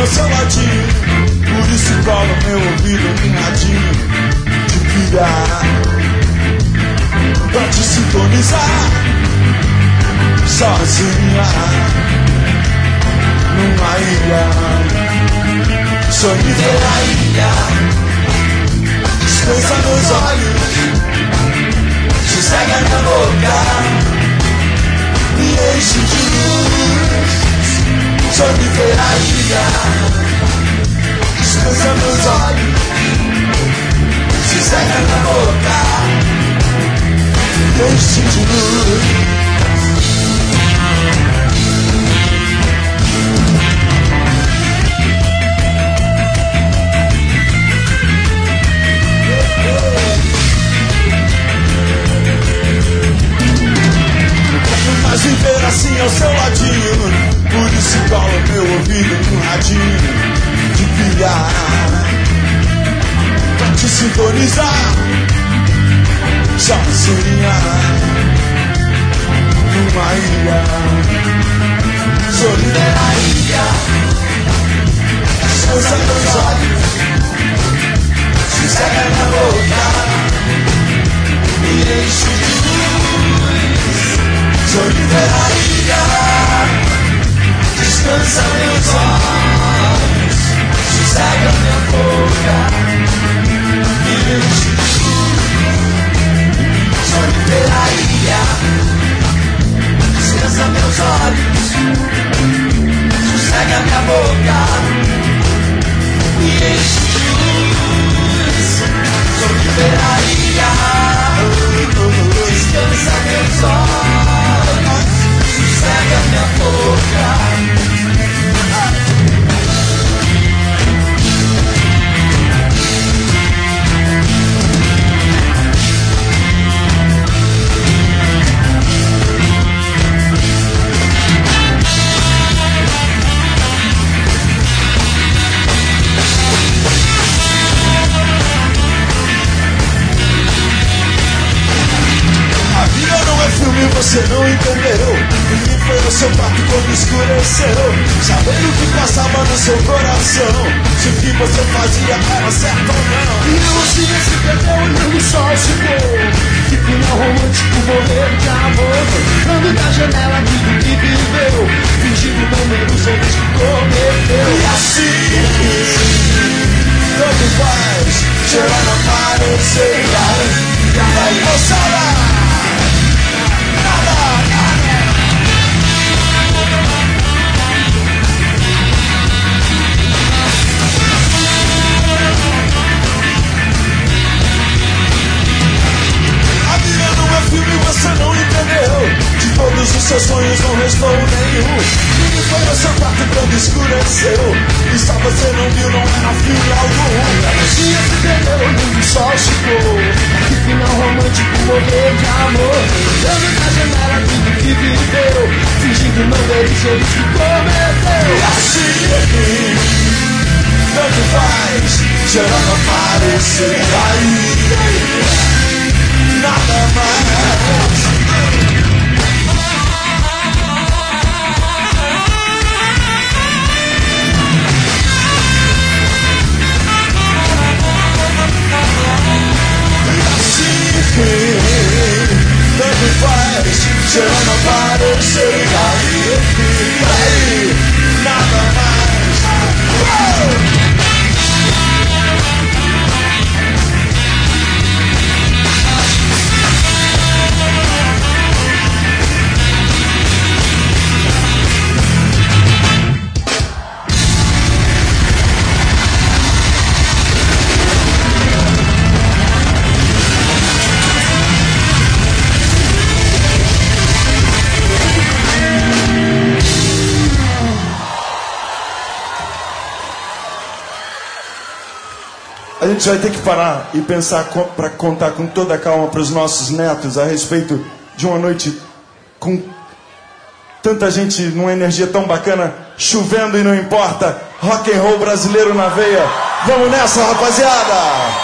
ao seu ladinho. Por isso cola meu ouvido num radinho de pilha pra te sintonizar. Sozinha numa ilha, sonhei na ilha. Descansa meus olhos, sossega minha boca, me enche de luz. Sonhei na ilha. Descansa meus olhos, sossega minha boca, me enche de luz. Mas viver assim ao seu ladinho, por isso cola meu ouvido num radinho de pilha pra te sintonizar. Sozinha numa ilha, solidão na ilha. Descansa meus olhos, sossega minha boca, me enche de luz. Solidão na ilha, descansa meus olhos, sossega minha boca, me enche de luz. Solidão na ilha, descansa meus olhos, sossega minha boca, me enche de luz. Solidão na ilha, descansa meus olhos, sossega minha boca. Você não entendeu, ninguém foi ao seu quarto quando escureceu, sabendo o que passava no seu coração, se o que você fazia era certo ou não. E você se perdeu olhando o sol chegou, que final romântico morrer de amor, lembrando da janela tudo que viveu, fingindo não ver os homens que cometeu. E assim, tanto faz, chegar na parecer, e aí moçada, você não entendeu, de todos os seus sonhos não restou nenhum. Ninguém foi ao seu quarto quando escureceu, e só você não viu, não era fim algum. A magia se perdeu, o sol chegou, que final romântico morrer de amor, olhando na janela tudo que viveu, fingindo não ver os erros que cometeu. E assim, tanto faz, gerando aparecer aí, nada mais. Tanto faz, gerando aparecer aí, nada mais. A gente vai ter que parar e pensar para contar com toda a calma para os nossos netos a respeito de uma noite com tanta gente numa energia tão bacana, chovendo e não importa, rock and roll brasileiro na veia. Vamos nessa, rapaziada!